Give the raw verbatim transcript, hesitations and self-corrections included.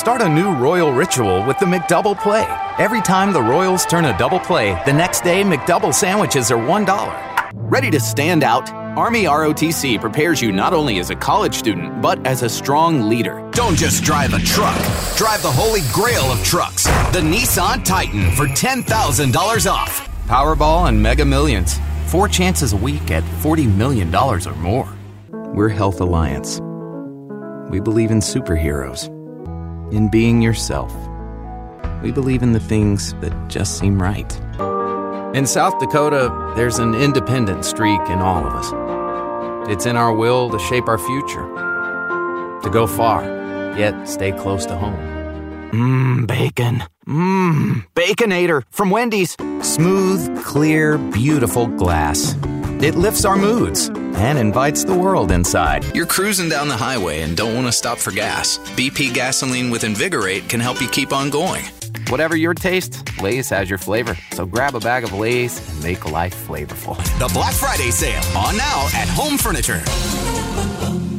Start a new Royal ritual with the McDouble Play. Every time the Royals turn a double play, the next day McDouble sandwiches are one dollar. Ready to stand out? Army R O T C prepares you not only as a college student, but as a strong leader. Don't just drive a truck. Drive the holy grail of trucks, the Nissan Titan, for ten thousand dollars off. Powerball and Mega Millions. Four chances a week at forty million dollars or more. We're Health Alliance. We believe in superheroes, in being yourself. We believe in the things that just seem right. In South Dakota, there's an independent streak in all of us. It's in our will to shape our future, to go far, yet stay close to home. Mmm, bacon. Mmm, Baconator from Wendy's. Smooth, clear, beautiful glass. It lifts our moods and invites the world inside. You're cruising down the highway and don't want to stop for gas. B P gasoline with Invigorate can help you keep on going. Whatever your taste, Lay's has your flavor. So grab a bag of Lay's and make life flavorful. The Black Friday sale on now at Home Furniture.